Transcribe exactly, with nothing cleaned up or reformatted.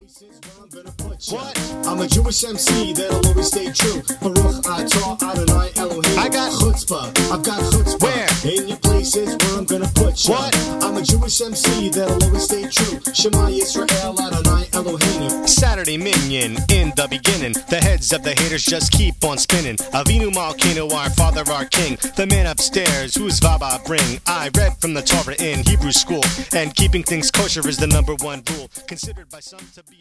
What? I'm a Jewish M C that'll always stay true. Baruch atah Adonai Elohim. I got chutzpah. I've got chutzpah. Where? In your places where I'm gonna put you. What? I'm a Jewish M C that'll always stay true. Shema Yisrael Adonai Elohim. Saturday minion in the beginning. The heads of the haters just keep on spinning. Avinu Malkeinu, our Father, our King. The man upstairs, whose Vaba bring. I read from the Torah in Hebrew school, and keeping things kosher is the number one rule, considered by some to be